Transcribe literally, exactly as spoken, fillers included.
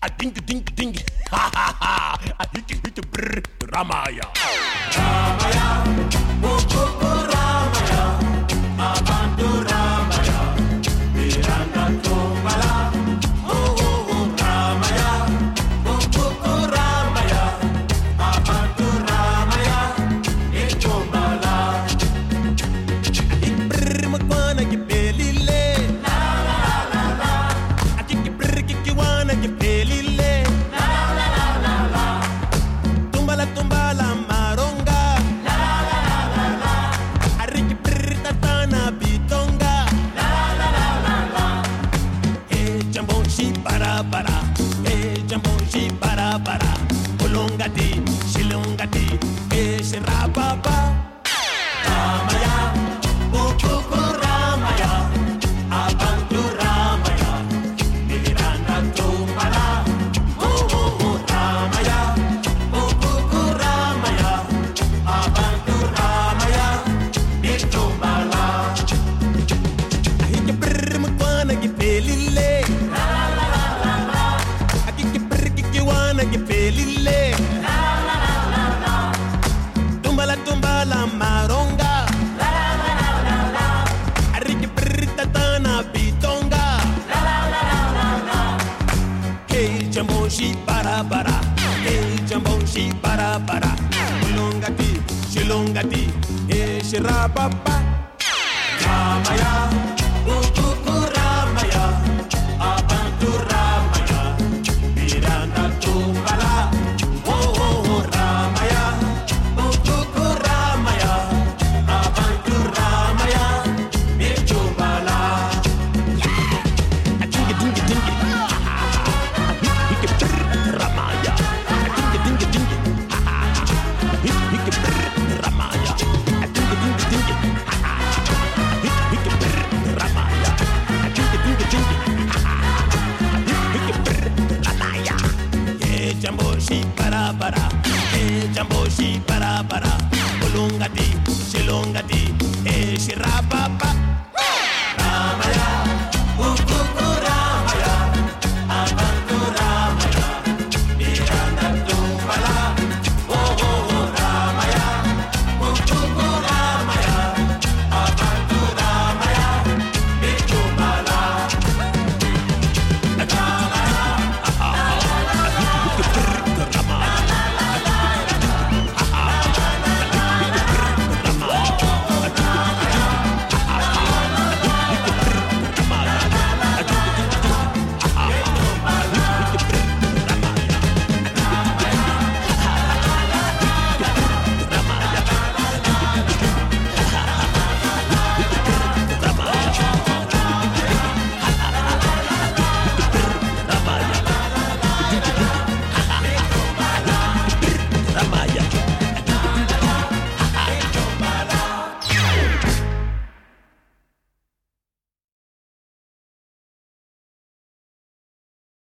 A ding ding ding. Ha ha ha. A hit hit brr. Ramaya. Ramaya. Mukuku Ramaya. Abantu Ramaya. Miranda Tumbala. Oh oh oh Ramaya. Mukuku Ramaya. Abantu Ramaya. Itumbala. Brr makwana ki pelile. La la la la la. Akiki brr kiki wana ki pelile. La la la la la. Tumbala tumbala maronga. La la la la la. Ariki brr tatana bitonga. La la la la la. Hey jambon shi para para. Hey jambon shi para para. Kulongati, shilongati. Hey shirapapa. Ramaya, Mukuku Ramaya, Abantu Ramaya, Miranda Tumbala. Oh oh oh Ramaya, Mukuku Ramaya, Abantu Ramaya, Itumbala. Ahiki brr makwana ki pelile. La la la la la, Akiki brr kiki wana ki pelile. la la la la la, Tumbala tumbala maronga. la la la la la, Ariki brr tatana bitonga. la la la la la. Hey jambon shi para para. Hey jambon shi para para. Kulongati, shilongati. Hey shirapapa. Ramaya, Mukuku